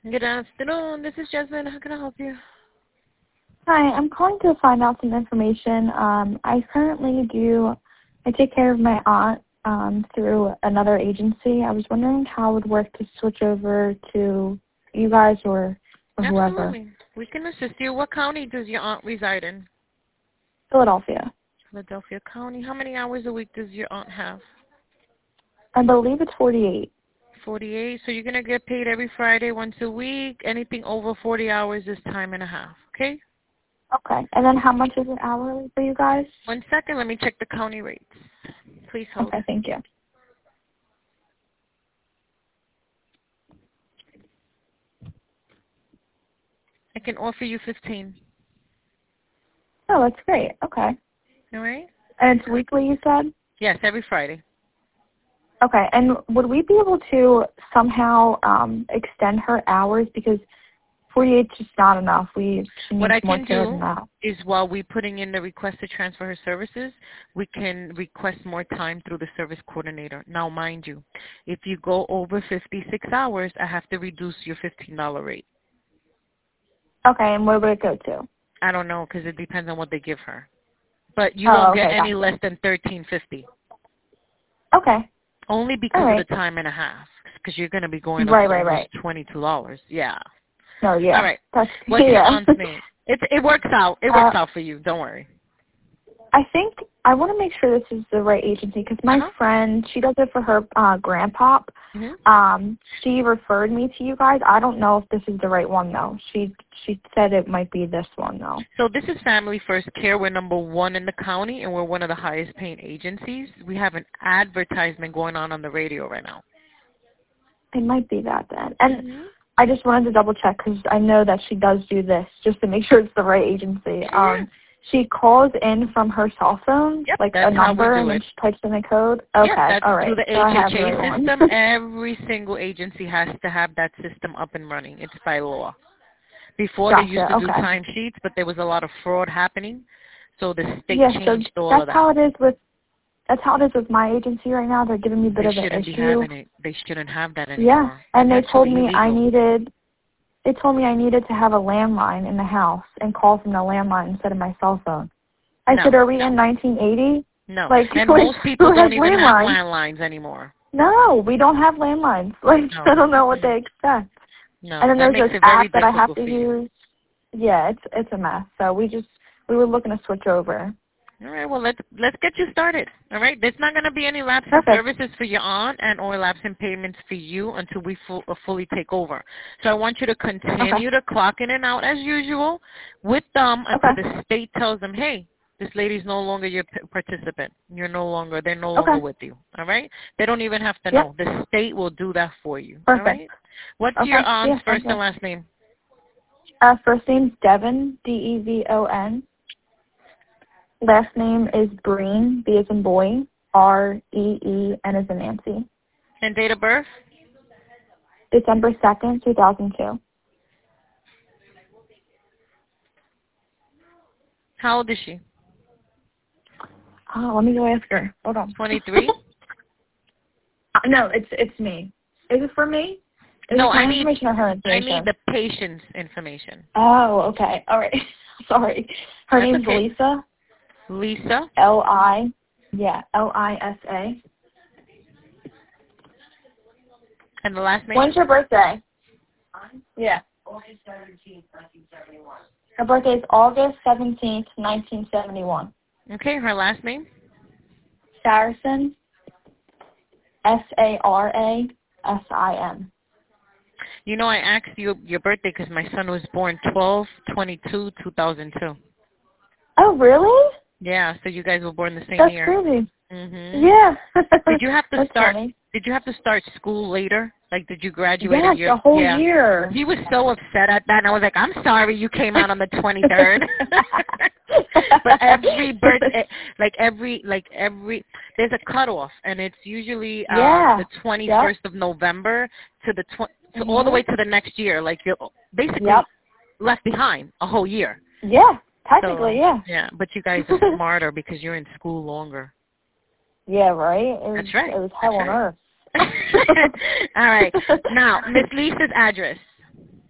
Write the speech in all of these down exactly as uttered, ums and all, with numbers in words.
Good afternoon. This is Jasmine. How can I help you? Hi, I'm calling to find out some information. Um, I currently do, I take care of my aunt um, through another agency. I was wondering how it would work to switch over to you guys or, or whoever. Absolutely. We can assist you. What county does your aunt reside in? Philadelphia. Philadelphia County. How many hours a week does your aunt have? I believe it's forty-eight. forty-eight. So you're going to get paid every Friday once a week. Anything over forty hours is time and a half. Okay? Okay. And then how much is it hourly for you guys? One second. Let me check the county rates. Please hold. Okay, thank you. I can offer you fifteen. Oh, that's great. Okay. All right? And it's weekly, you said? Yes, every Friday. Okay. And would we be able to somehow um, extend her hours? Because forty-eight is just not enough. We she What needs I more can care than do that. is while we're putting in the request to transfer her services, we can request more time through the service coordinator. Now, mind you, if you go over fifty-six hours, I have to reduce your fifteen dollar rate. Okay, and where would it go to? I don't know because it depends on what they give her. But you Oh, won't okay, get any gotcha. less than thirteen fifty. Okay. Only because All right. of the time and a half. Because you're going to be going up Right, to right, almost right. twenty-two dollars. Yeah. No, yeah. All right. That's What's yeah. your aunt's name? It it works out. It works uh, out for you. Don't worry. I think I want to make sure this is the right agency because my Uh-huh. friend, she does it for her uh, grandpa. Mm-hmm. Um, she referred me to you guys. I don't know if this is the right one though. She she said it might be this one though. So this is Family First Care. We're number one in the county, and we're one of the highest paying agencies. We have an advertisement going on on the radio right now. It might be that then. And Mm-hmm. I just wanted to double check because I know that she does do this just to make sure it's the right agency. Sure. Um, she calls in from her cell phone, Yep, like that's a how we number, do and it. then she types in a code. Okay, Yep, that's all right. through the So I have the H H right A one. system. Every single agency has to have that system up and running. It's by law. Before they used Gotcha. to do Okay. timesheets, but there was a lot of fraud happening, so the state Yes, so changed all that's of that. how it is with that's how it is with my agency right now. They're giving me a bit They of an shouldn't be issue. having it. They shouldn't have that Yeah, anymore. and That's they told actually me I illegal. needed. They told me I needed to have a landline in the house and call from the landline instead of my cell phone. I No. said, "Are we in nineteen eighty? No. Like, And like most people who has don't even have landlines? landlines anymore. No, we don't have landlines. Like, No. I don't know what they expect." No. And then That there's makes this it very app that I have difficult to for you. use. Yeah, it's it's a mess. So we just we were looking to switch over. All right, well, let's let's get you started. All right, there's not going to be any lapse in Perfect. services for your aunt and or lapse in payments for you until we full, uh, fully take over. So I want you to continue Okay. to clock in and out as usual with them until Okay. the state tells them, hey, this lady's no longer your p- participant. You're no longer, they're no Okay. longer with you. All right? They don't even have to Yep. know. The state will do that for you. All Perfect. right? What's Okay. your aunt's Yeah, sounds first and good. last name? Uh, first name's Devon, D E V O N. Last name is Breen, B as in boy, R E E N as in Nancy. And date of birth? December second, two thousand two. How old is she? Oh, let me go ask her. Hold on. twenty-three? Uh, no, it's it's me. Is it for me? Is No, it my I need information or her I information? need the patient's information. Oh, okay. All right. Sorry. Her That's name's okay. Lisa. Lisa. L I. Yeah, L I S A. And the last name? When's your birthday? Yeah. Her birthday is August seventeenth, nineteen seventy-one. Okay, her last name? Saracen. S A R A S I N. You know, I asked you your birthday because my son was born twelve twenty-two two thousand two. Oh, really? Yeah, so you guys were born the same That's year. crazy. Mhm. Yeah. Did you have to That's start? funny. Did you have to start school later? Like, did you graduate Yes, a year? a whole Yeah. year. He was so upset at that, and I was like, "I'm sorry, you came out on the twenty-third." But every birthday, like every, like every, there's a cutoff, and it's usually um, Yeah. the twenty-first Yep. of November to the tw- to Mhm. all the way to the next year. Like you're basically Yep. left behind a whole year. Yeah. So Technically, yeah. yeah, but you guys are smarter because you're in school longer. Yeah, right? It was, That's right. It was hell That's on right. earth. All right. Now, Miss Lisa's address.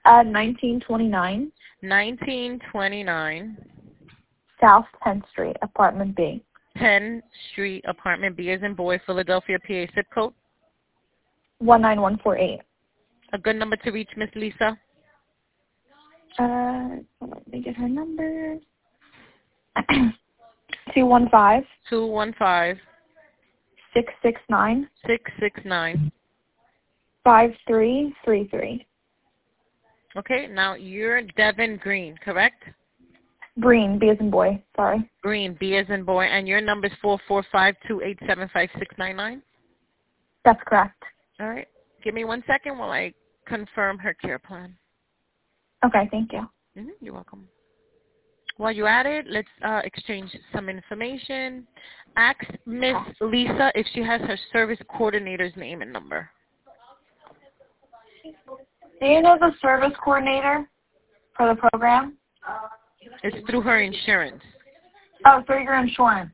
Uh, nineteen twenty-nine nineteen twenty-nine South tenth Street, Apartment B. tenth Street, Apartment B as in boy, Philadelphia, P A, zip code. one nine one four eight. A good number to reach Miss Lisa? Uh, hold on, let me get her number. two one five. two one five. six six nine. six six nine. five three three three. Okay, now you're Devin Green, correct? Green, B as in boy, sorry. Green, B as in boy, and your number is four four five, two eight seven, five six nine nine? That's correct. All right. Give me one second while I confirm her care plan. Okay, thank you. Mm-hmm, you're welcome. While you're at it, let's uh, exchange some information. Ask Miss Lisa if she has her service coordinator's name and number. Do you know the service coordinator for the program? It's through her insurance. Oh, through your insurance.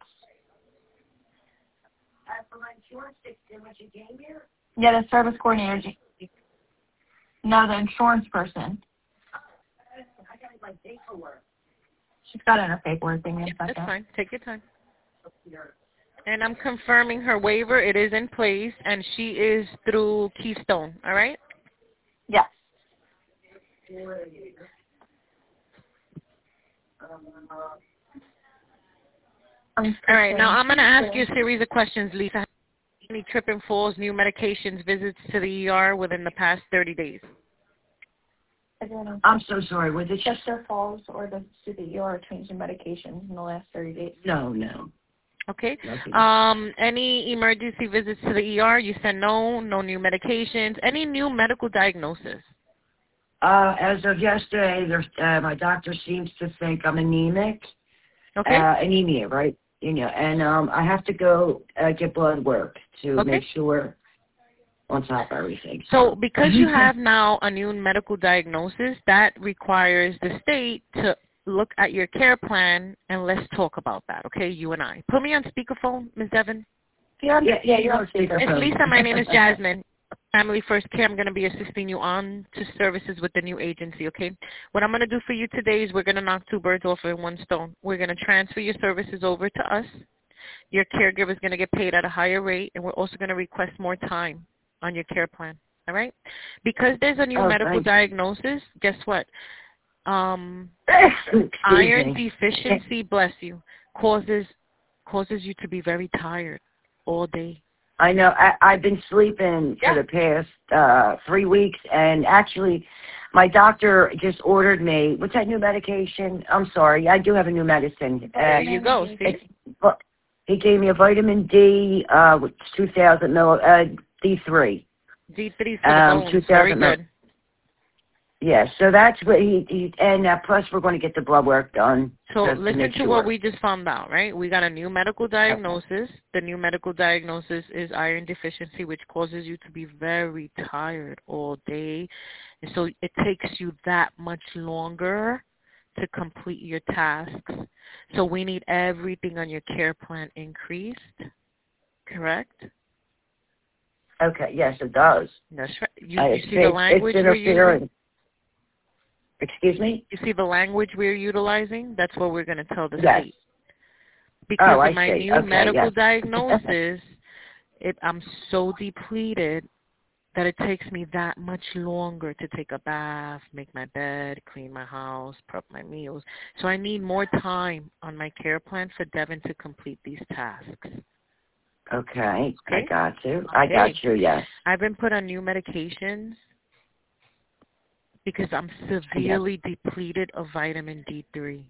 Yeah, the service coordinator. No, the insurance person. She's got it in her paperwork thing in a Yeah, second. that's fine. Take your time. And I'm confirming her waiver. It is in place, and she is through Keystone. All right? Yes. All right. Now I'm going to ask you a series of questions, Lisa. Any trip and falls, new medications, visits to the E R within the past thirty days? I'm so sorry. Was it just? Chester Falls or the to the E R changing medications in the last thirty days? No, no. Okay. Nothing. Um, any emergency visits to the E R? You said no, no new medications. Any new medical diagnosis? Uh, as of yesterday, there's, uh, my doctor seems to think I'm anemic. Okay. Uh, anemia, right? You know, and um, I have to go uh, get blood work to Okay. make sure on top of everything. So because you have now a new medical diagnosis, that requires the state to look at your care plan, and let's talk about that, okay, you and I. Put me on speakerphone, Miz Devin. You're on, Yeah, yeah, you're on speaker. speaker. It's Lisa. My name is Jasmine. Family First Care. I'm going to be assisting you on to services with the new agency, okay? What I'm going to do for you today is we're going to knock two birds off with one stone. We're going to transfer your services over to us. Your caregiver is going to get paid at a higher rate, and we're also going to request more time on your care plan, all right? Because there's a new Oh, medical thanks. diagnosis, guess what? Um, Excuse iron me. deficiency, bless you, causes causes you to be very tired all day. I know. I, I've been sleeping Yeah. for the past uh, three weeks, and actually, my doctor just ordered me. What's that new medication? I'm sorry, I do have a new medicine. Uh, There you go. See? it's, well, he gave me a vitamin D, uh, with two thousand mil, uh, D three. D three for the Um, bones. two Very thousand mil- good. Yeah, so that's what he, he and uh, plus we're going to get the blood work done. So just to listen make to sure. what we just found out, right? We got a new medical diagnosis. The new medical diagnosis is iron deficiency, which causes you to be very tired all day. And so it takes you that much longer to complete your tasks. So we need everything on your care plan increased, correct? Okay, yes, it does. That's right. You, Uh, you it's, see the it's, language it's we're using? interfering. Excuse me? You see the language we're utilizing? That's what we're going to tell the Yes. state. Because Oh, I of my see. new Okay, medical yes. diagnosis, it, I'm so depleted that it takes me that much longer to take a bath, make my bed, clean my house, prep my meals. So I need more time on my care plan for Devin to complete these tasks. Okay, I Okay. got you. I Okay. got you, yes. I've been put on new medications because I'm severely depleted of vitamin D three.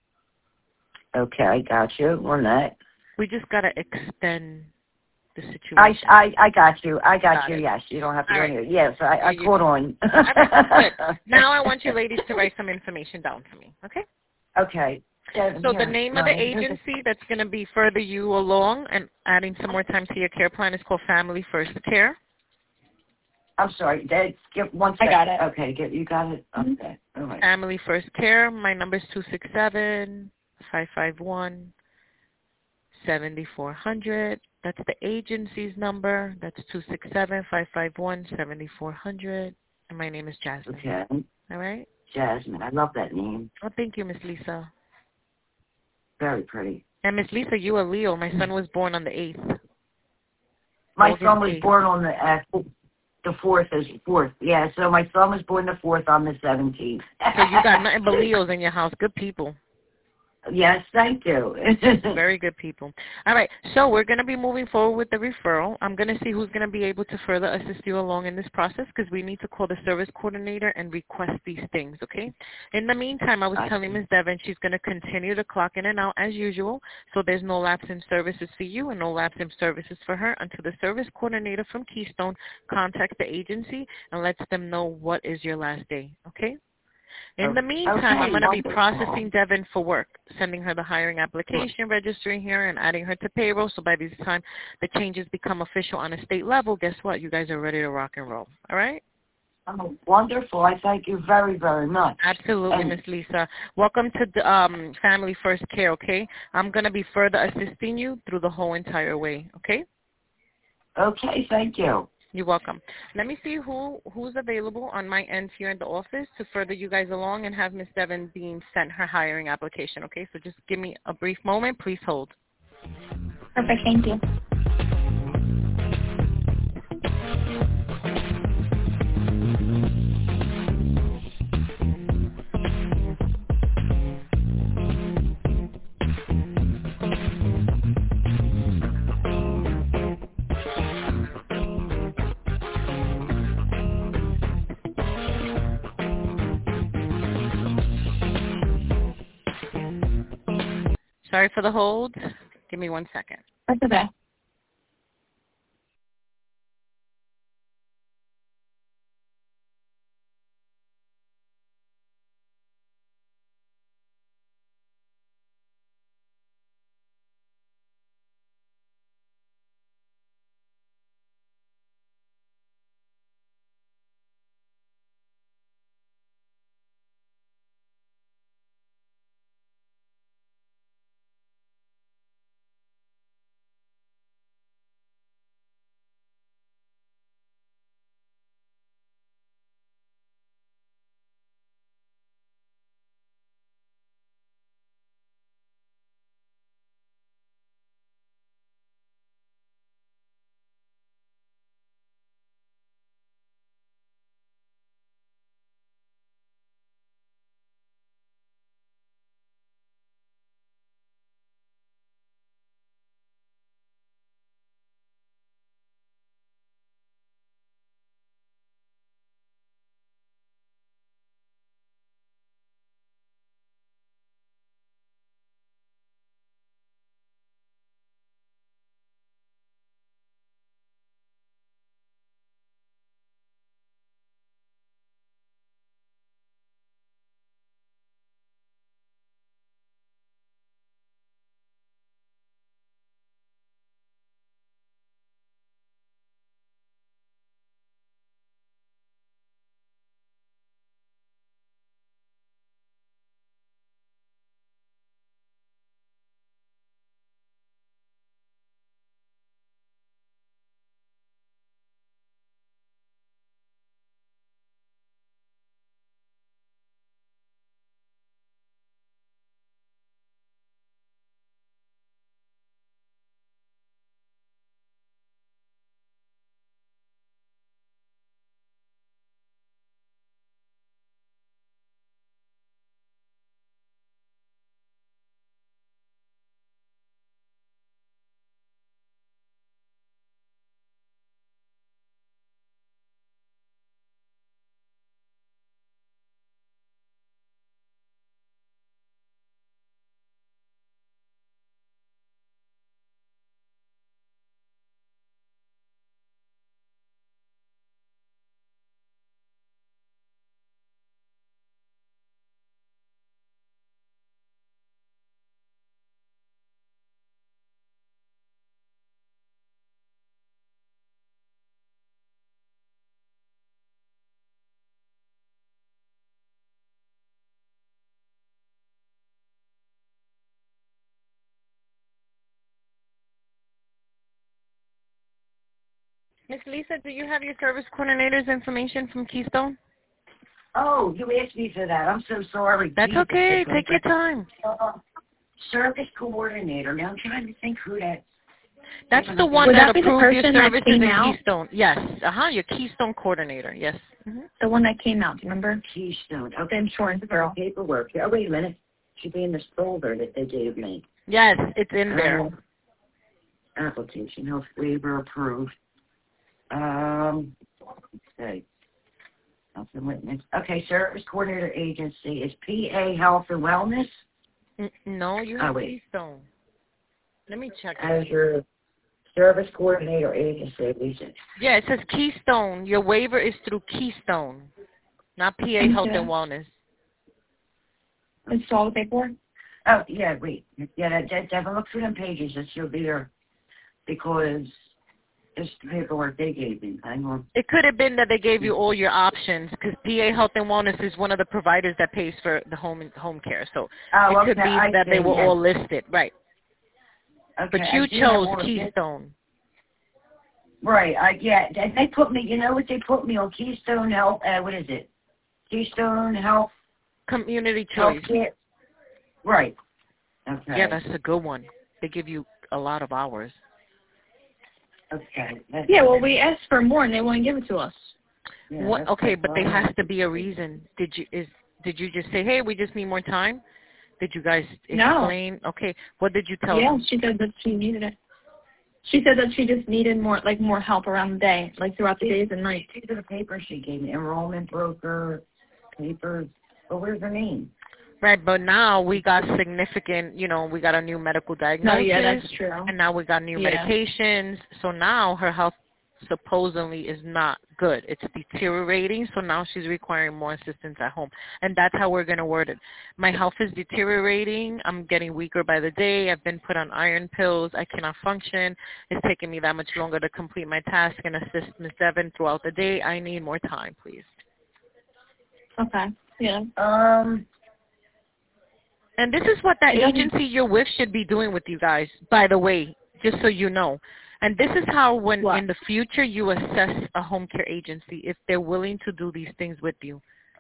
Okay, I got you on that. We just got to extend the situation. I, I, I got you. I got, Got you, it. yes. You don't have to All go right. here. Yes, I, I There you caught go. on. Okay, good. Now I want you ladies to write some information down for me, okay? Okay. So the name of the agency that's going to be further you along and adding some more time to your care plan is called Family First Care. I'm sorry. Dad, give one I second. got it. Okay, get, you got it? Mhm. Okay. All right. Family First Care. My number is two six seven, five five one, seven four zero zero. That's the agency's number. That's two six seven, five five one, seven four zero zero. And my name is Jasmine. Okay. All All right? Jasmine. I love that name. Oh, thank you, Miss Lisa. Very pretty. And Miss Lisa, you are Leo. My son was born on the eighth. My August son was eighth. born on the uh, the fourth. Is fourth. Yeah. So my son was born the fourth on the seventeenth. So you got nothing but Leos in your house. Good people. Yes, thank you. Very good people. All right, so we're going to be moving forward with the referral. I'm going to see who's going to be able to further assist you along in this process because we need to call the service coordinator and request these things, okay? In the meantime, I was I telling Miz Devon she's going to continue to clock in and out as usual, so there's no lapse in services for you and no lapse in services for her until the service coordinator from Keystone contacts the agency and lets them know what is your last day, okay? In the meantime, okay, I'm going to be wonderful. processing Devin for work, sending her the hiring application, registering her, and adding her to payroll. So by this time the changes become official on a state level, guess what? You guys are ready to rock and roll. All right? Oh, wonderful. I thank you very, very much. Absolutely, And Miss Lisa. Welcome to the, um, Family First Care, okay? I'm going to be further assisting you through the whole entire way, okay? Okay, thank you. You're welcome. Let me see who who's available on my end here in the office to further you guys along and have Miss Devin Bean send her hiring application, okay? So just give me a brief moment. Please hold. Perfect. Thank you. Sorry for the hold. Give me one second. That's okay. Miss Lisa, do you have your service coordinator's information from Keystone? Oh, you asked me for that. I'm so sorry. That's Jesus, okay. it's Take your time. Uh, service coordinator. Now I'm trying to think who that. That's the one Would that, that be the approved your person that services came in out? Keystone. Yes. Uh-huh. Your Keystone coordinator. Yes. Mm-hmm. The one that came out, do you remember? Keystone. The Okay. insurance girl. Paperwork. Oh, wait a minute. Should be in this folder that they gave me. Yes, it's in there. Um, application, health waiver approved. Um, okay. Health and witness. Okay, service coordinator agency is P A Health and Wellness. N- no, you Oh, have wait. Keystone. Let me check. As your service coordinator agency, Lisa. Yeah, it says Keystone. Your waiver is through Keystone, not P A Thank Health you. and Wellness. Install the paperwork? Oh, yeah, wait. Yeah, that, that, have a look through them pages. That should be there because it's the paperwork they gave me. Hang on. It could have been that they gave you all your options because P A Health and Wellness is one of the providers that pays for the home home care. So Oh, it could okay, be I that they see, were yes. all listed, right? Okay, But I you do have chose all of it. Keystone. Right, I yeah, they, they put me, you know what they put me on? Keystone Health, uh, what is it? Keystone Health, Community Health Choice. Care. Right. Okay. Yeah, that's a good one. They give you a lot of hours. Okay. That's Yeah, well, we asked for more, and they won't give it to us. yeah, What? that's Okay, the but there problem. has to be a reason. Did you is did you just say, hey, we just need more time? Did you guys No. explain? Okay, what did you tell Yeah, them? she said that she needed it. She said that she just needed more, like, more help around the day, like throughout the days and nights. These are the papers she gave me. Enrollment broker, papers. But where's her name? Right, but now we got significant, you know, we got a new medical diagnosis. No, yeah, that's true. And now we got new Yeah. medications. So now her health supposedly is not good. It's deteriorating, so now she's requiring more assistance at home. And that's how we're going to word it. My health is deteriorating. I'm getting weaker by the day. I've been put on iron pills. I cannot function. It's taking me that much longer to complete my task and assist Miz Devon throughout the day. I need more time, please. Okay, yeah. Um, And this is what that It doesn't- agency you're with should be doing with you guys, by the way, just so you know. And this is how when What? in the future you assess a home care agency, if they're willing to do these things with you.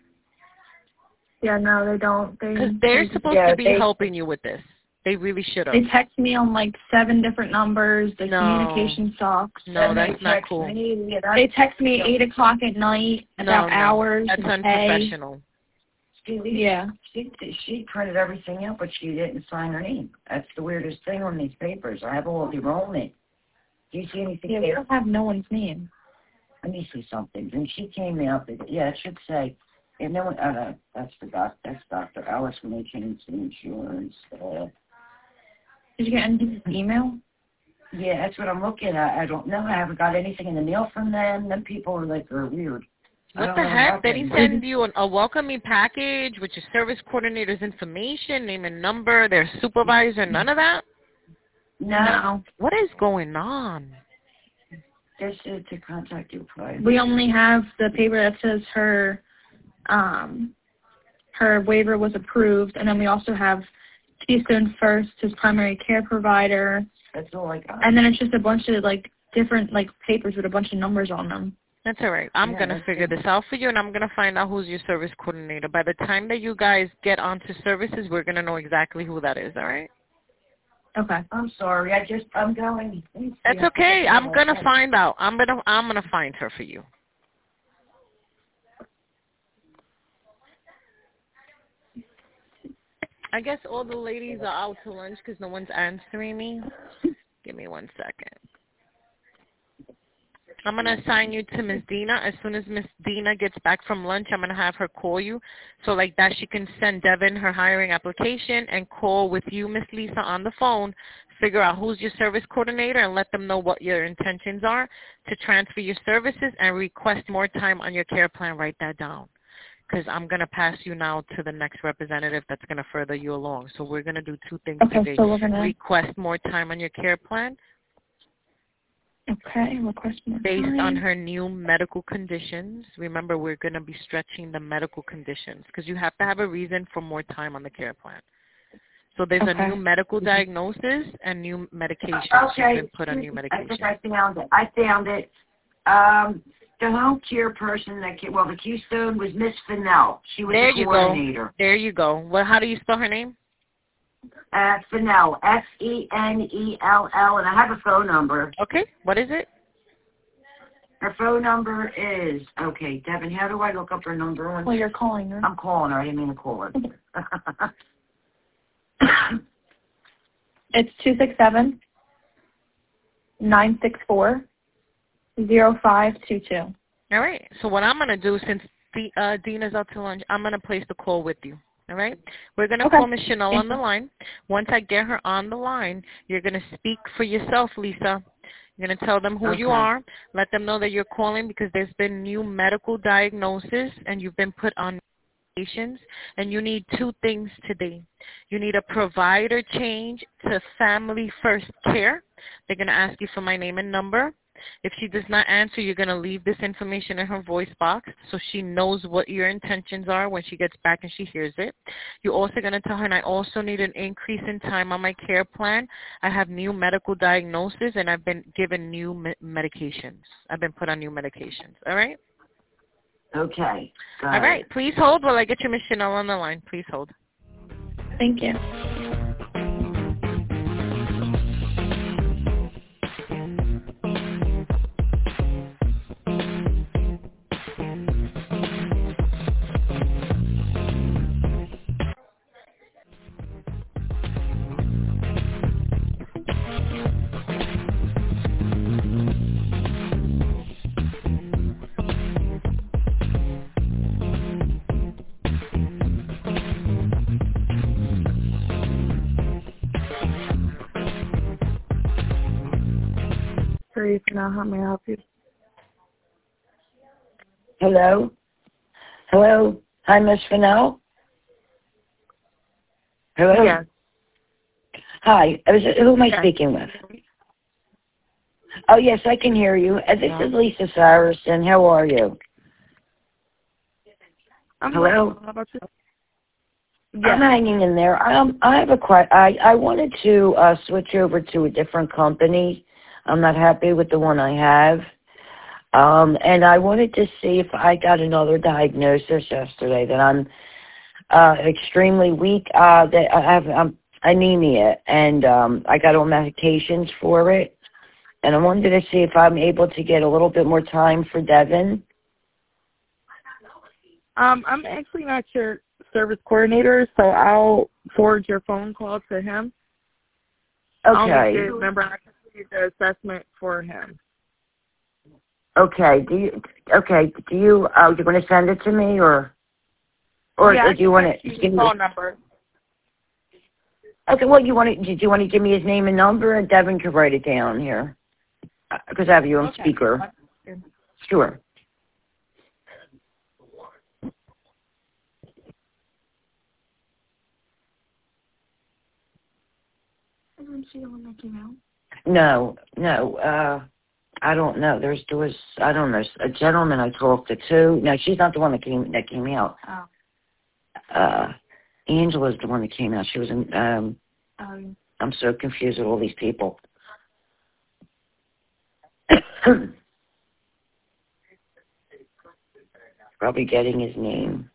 Yeah, no, they don't. They Because they're they, supposed yeah, to be they- helping you with this. They really should have. they text me on like seven different numbers. The No. communication sucks. No, and that's they not text cool. Me, yeah, that's, They text me at eight o'clock at night No, about no. hours That's and pay. unprofessional. she, Yeah. she, she printed everything out, but she didn't sign her name. That's the weirdest thing on these papers. I have all the enrollment. Do you see anything Yeah, we there? don't have no one's name. Let me see something. And she came out. Yeah, it should say. And no one. Oh, no, that's the doc. That's Doctor Alice when they changed the insurance. Uh, Did you get any email? yeah, that's what I'm looking at. I don't know. I haven't got anything in the mail from them. Them people are like are weird. I What don't the know heck? They happened. didn't send you an, a welcoming package with your service coordinator's information, name and number, their supervisor, none of that? No, What is going on? this is to contact you prior. We only have the paper that says her um her waiver was approved, and then we also have Keystone First, his primary care provider, That's all I got. and then it's just a bunch of like different like papers with a bunch of numbers on them. That's all right. I'm Yeah, going to that's figure good. this out for you, and I'm going to find out who's your service coordinator. By the time that you guys get onto services, we're going to know exactly who that is, all right? Okay. I'm sorry. I just I'm going. That's okay. I'm going to find out. I'm going to I'm going to find her for you. I guess all the ladies are out to lunch because no one's answering me. Give me one second. I'm going to assign you to Miss Dina. As soon as Miss Dina gets back from lunch, I'm going to have her call you. So like that, she can send Devin her hiring application and call with you, Miss Lisa, on the phone, figure out who's your service coordinator and let them know what your intentions are to transfer your services and request more time on your care plan. Write that down. Because I'm going to pass you now to the next representative that's going to further you along. So we're going to do two things Okay, today. so we're gonna Request more time on your care plan okay request more based time. on her new medical conditions. Remember, we're going to be stretching the medical conditions because you have to have a reason for more time on the care plan. So there's Okay. a new medical diagnosis and new medication. She's Okay. been put on new I medication. think I found it. I found it. Um, the home care person that came, well, the Keystone was Miss Fennell. She was There the you go. coordinator. There you go. Well, how do you spell her name? Uh, Fennell, F E N E L L, and I have a phone number. Okay. What is it? Her phone number is, okay, Devin, how do I look up her number? On Well, you're calling her. I'm calling her. I didn't mean to call her. It's two six seven nine six four zero five two two. All right. So what I'm going to do, since the, uh, Dina's out to lunch, I'm going to place the call with you. All right? We're going to Okay. call Miss Chanel on the line. Once I get her on the line, you're going to speak for yourself, Lisa. You're going to tell them who Okay. you are. Let them know that you're calling because there's been new medical diagnosis and you've been put on medications. And you need two things today. You need a provider change to Family First Care. They're going to ask you for my name and number. If she does not answer, you're going to leave this information in her voice box so she knows what your intentions are when she gets back and she hears it. You're also going to tell her, and I also need an increase in time on my care plan. I have new medical diagnosis, and I've been given new me- medications. I've been put on new medications. All right? Okay. Got All right. it. Please hold while I get you Miss Chanel on the line. Please hold. Thank you. Sorry, now how may I help you? Hello? Hello? Hi, Miss Fennell? Hello? Yes. Hi. I was, who am I Yes. speaking with? Oh, yes, I can hear you. Uh, This Yeah. is Lisa Saracen. How are you? I'm Hello? well. How about you? I'm Yes. hanging in there. Um, I have a que- I, I wanted to uh, switch over to a different company. I'm not happy with the one I have. Um, and I wanted to see if I got another diagnosis yesterday that I'm uh, extremely weak. Uh, that I have um, anemia, and um, I got all medications for it. And I wanted to see if I'm able to get a little bit more time for Devin. Um, I'm actually not your service coordinator, so I'll forward your phone call to him. I'll Okay. make it, remember, I completed the assessment for him. Okay. Do you? Okay. Do you? Oh, you want to send it to me, or or yeah, do you want to? give Give me me, phone number. okay. Well, you want to? Do you want to give me his name and number, and Devin can write it down here? Because I have you on Okay. speaker. Sure. Isn't she the one that came out? No, no. Uh, I don't know. There's there was I don't know a gentleman I talked to too. No, she's not the one that came that came out. Oh. Uh, Angela's the one that came out. She was in. Um, Um, I'm so confused with all these people. Probably getting his name.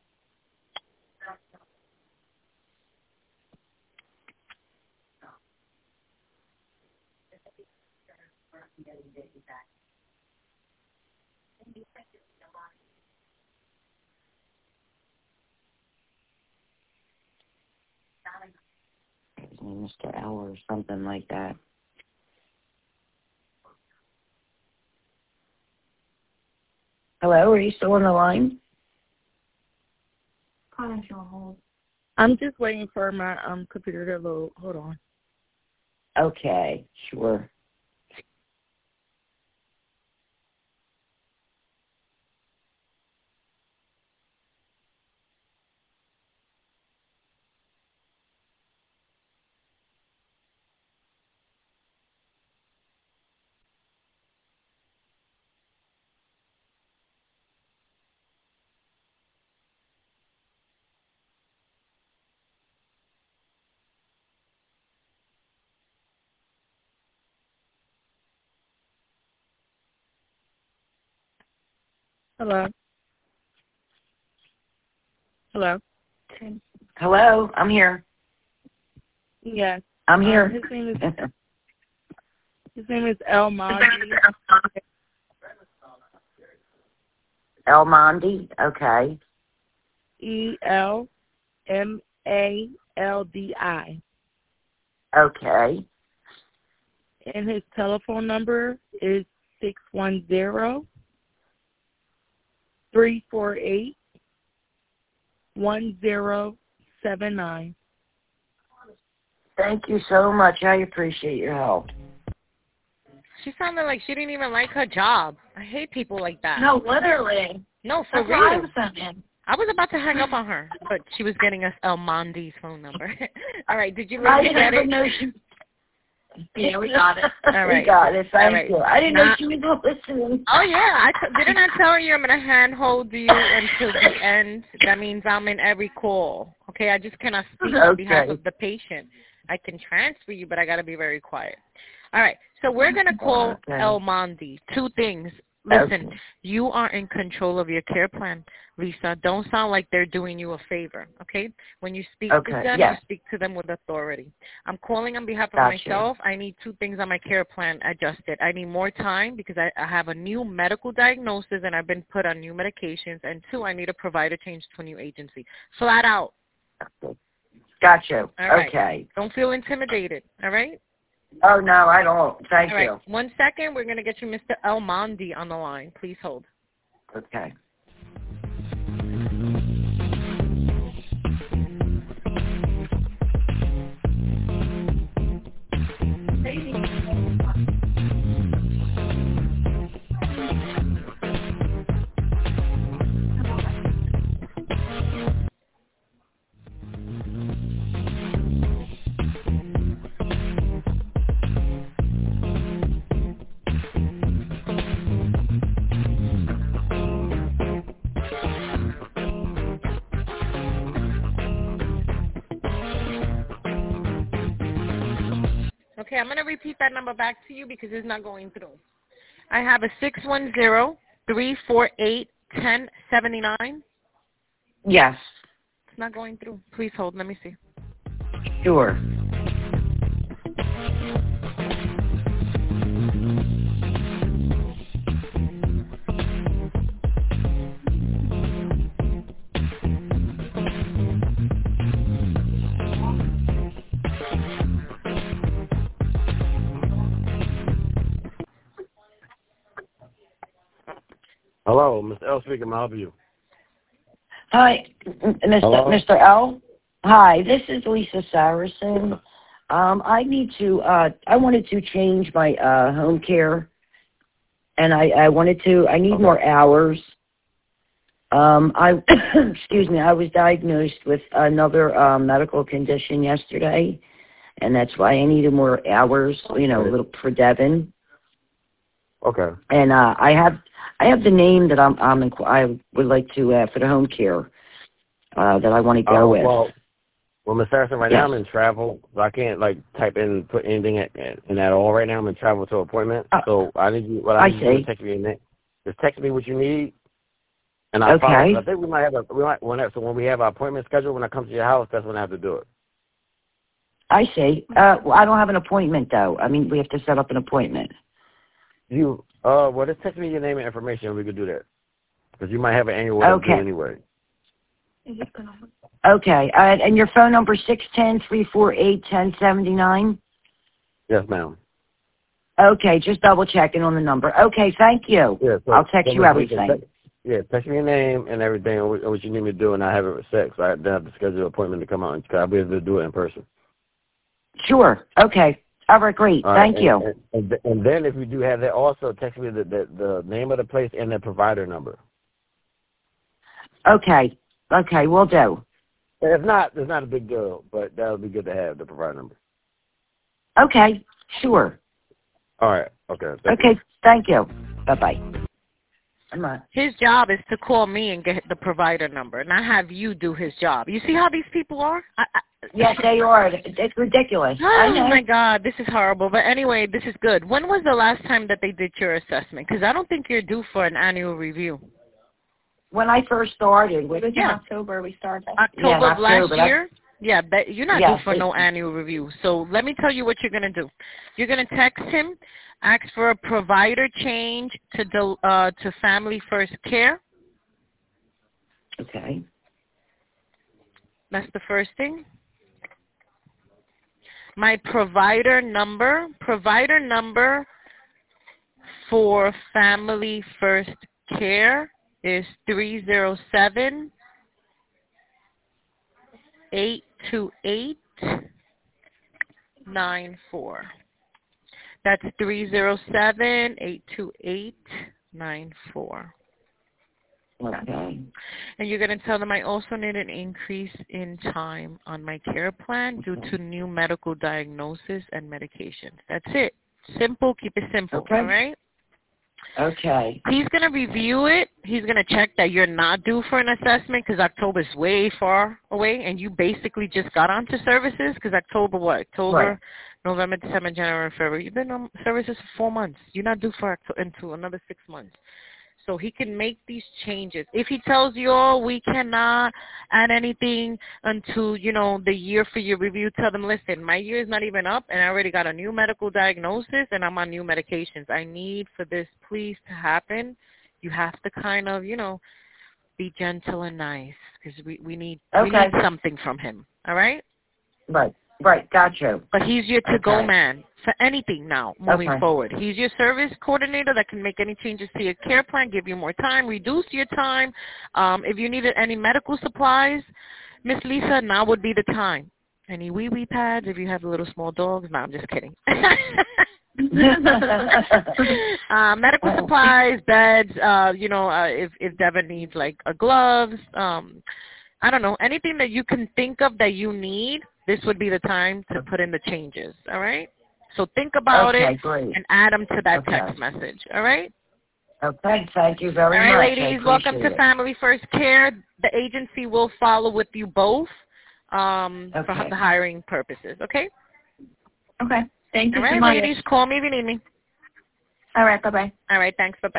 His name is Mister L or something like that. Hello, are you still on the line? Calling you on hold. I'm just waiting for my um computer to load. Hold on. Okay, sure. Hello. Hello. Hello, I'm here. Yes. I'm Um, here. his name is his name is El Mondi. El Mondi, okay. E L M A L D I. Okay. And his telephone number is six one zero, three four eight, one zero seven nine. Thank you so much. I appreciate your help. She sounded like she didn't even like her job. I hate people like that. No, literally. No, for That's what I real. was thinking. I was about to hang up on her, but she was getting us El Mondi's phone number. All right, did you I really get didn't it? know she... Yeah, we got it. All right. We got it. Thank right. you. I didn't Now, know she was up listening. Oh, yeah. I t- didn't I tell you I'm going to handhold you until the end? That means I'm in every call. Okay, I just cannot speak on Okay. behalf of the patient. I can transfer you, but I got to be very quiet. All right, so we're going to call Okay. El Mondi. Two things. Listen, Okay. you are in control of your care plan, Lisa. Don't sound like they're doing you a favor, okay? When you speak Okay, to them, yes. you speak to them with authority. I'm calling on behalf of Gotcha. myself. I need two things on my care plan adjusted. I need more time because I, I have a new medical diagnosis and I've been put on new medications. And two, I need a provider change to a new agency. Flat out. Gotcha. All right. Okay. Don't feel intimidated, all right? Oh, no, I don't. Thank All right. you. One second. We're going to get you Mister El Mondi on the line. Please hold. Okay. Okay, I'm going to repeat that number back to you because it's not going through. I have a six one zero, three four eight, one zero seven nine. Yes. It's not going through. Please hold. Let me see. Sure. Hello, Mister L speaking. May I help you? Hi, Mister Hello? Mister L. Hi, this is Lisa Saracen. Um, I need to. Uh, I wanted to change my uh, home care, and I, I wanted to. I need Okay. more hours. Um, I excuse me. I was diagnosed with another uh, medical condition yesterday, and that's why I needed more hours. You know, a little for Devin. Okay. And uh, I have I have the name that I'm, I'm in, I would like to uh, for the home care uh, that I want to go Uh, with. well, well, Miss Harrison, right Yes. now I'm in travel, so I can't like type in put anything in, in at all. Right now I'm in travel to an appointment, Uh, so I need you. What I I need you to do see. is text me in it. Just text me what you need, and I Okay. follow. I think we might have a we might when that, so when we have our appointment scheduled when I come to your house, that's when I have to do it. I see. Uh, well, I don't have an appointment though. I mean, we have to set up an appointment. You uh, well, just text me your name and information, and we could do that because you might have an annual Okay. due anyway. Okay. Uh, and your phone number six ten three four eight ten seventy nine. Yes, ma'am. Okay, just double checking on the number. Okay, thank you. Yeah, so, I'll text so you Miss Lisa, everything. text- yeah, text me your name and everything, and what, what you need me to do, and I have it set. So I then have to schedule an appointment to come out, because I'll be able to do it in person. Sure. Okay. All right, great. All right, Thank and, you. And, and, th- and then if you do have that, also text me the, the the name of the place and the provider number. Okay. Okay, we'll do. And if not, it's not a big deal, but that would be good to have the provider number. Okay. Sure. All right. Okay. Thank you. Okay. Thank you. Bye bye. I'm not. His job is to call me and get the provider number, not have you do his job. You see how these people are? I, I, Yes, they are. It's ridiculous. I Oh, know. my God. This is horrible. But anyway, this is good. When was the last time that they did your assessment? Because I don't think you're due for an annual review. when I first started. It was in Yeah. October we started. October Yeah, of last October, year. Yeah, but you're not Yeah, due for no it- annual review. So let me tell you what you're going to do. You're going to text him, ask for a provider change to the, uh, to Family First Care. Okay. That's the first thing. My provider number, provider number for Family First Care is three zero seven, eight two eight, nine four. That's three zero seven, eight two eight, nine four. Okay. And you're going to tell them I also need an increase in time on my care plan due to new medical diagnosis and medications. That's it. Simple. Keep it simple. Okay. All right? Okay. He's going to review it. He's going to check that you're not due for an assessment because October's way far away, and you basically just got onto services because October, what? October, Right. November, December, January, February. You've been on services for four months. You're not due for October, until another six months. So he can make these changes. If he tells you, oh, we cannot add anything until, you know, the year for your review, tell them, listen, my year is not even up, and I already got a new medical diagnosis, and I'm on new medications. I need for this, please, to happen. You have to kind of, you know, be gentle and nice because we, we, need, we Okay. need something from him. All right? Right. Right. Gotcha. But he's your to-go Okay. man for anything now moving Okay. forward. He's your service coordinator that can make any changes to your care plan, give you more time, reduce your time. Um, if you needed any medical supplies, Miss Lisa, now would be the time. Any wee-wee pads if you have little small dogs? No, I'm just kidding. uh, medical supplies, beds, uh, you know, uh, if, if Devin needs like a gloves, um, I don't know, anything that you can think of that you need, this would be the time to put in the changes, all right? So think about Okay, it great. and add them to that Okay. text message, all right? Okay. Thank you very All right, much. I ladies, welcome to appreciate it. Family First Care. The agency will follow with you both um, for Okay. the hiring purposes, okay? Okay. Thank you All right, so much. ladies, call me if you need me. All right. Bye-bye. All right, thanks. Bye-bye.